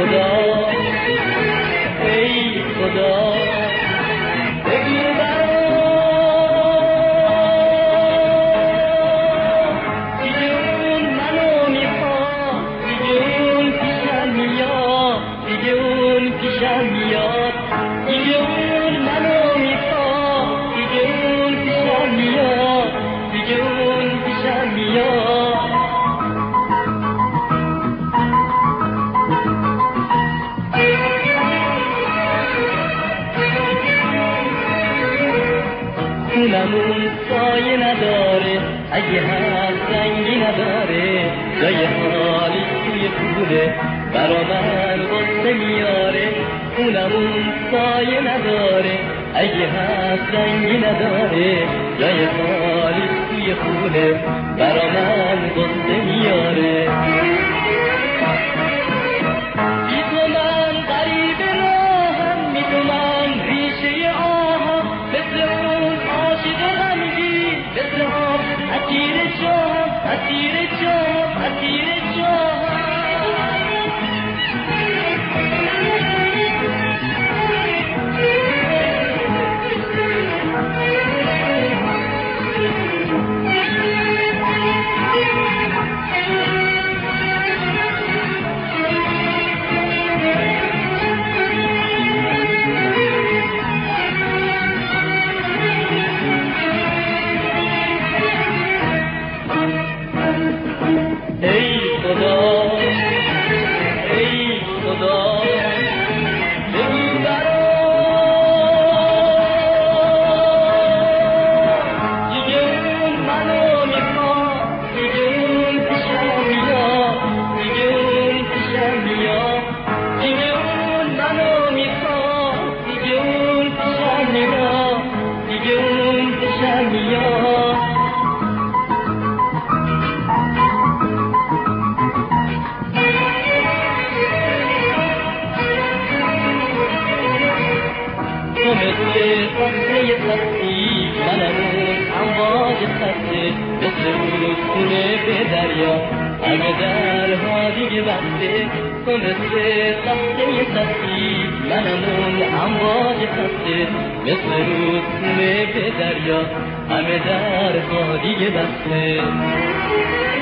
خدا ای خدا بگو برام دیگه اون منو میخواد دیگه اون پیشم میاد دیگه اون پیشم میاد دیگه اون منو میخواد دیگه اون پیشم میاد دیگه اون پیشم میاد خونمون سایه نداره اگه هست رنگی نداره جای حالی توی خونه برا من غصه میاره خونمون سایه نداره اگه هست رنگی نداره جای حالی توی خونه برا من غصه میاره بی تو من غریب راهم بی تو من ریشه آهم مثل اون عاشق غمگین مثل آب اسیر جاهم اسیر جاهم اسیر جاهم ای خدا ای خدا بگو برام دیگه اون منو میخواد دیگه اون پیشم میاد دیگه اون پیشم میاد دیگه اون منو میخواد دیگه اون پیشم میاد دیگه اون پیشم میاد تو مثل صحنه سختی منم اون امواج خسته مثل رودخونه به دریا همه درها دیگه بسته تو مثل صحنه سختی منم اون امواج خسته مثل رودخونه به دریا همه درها دیگه بسته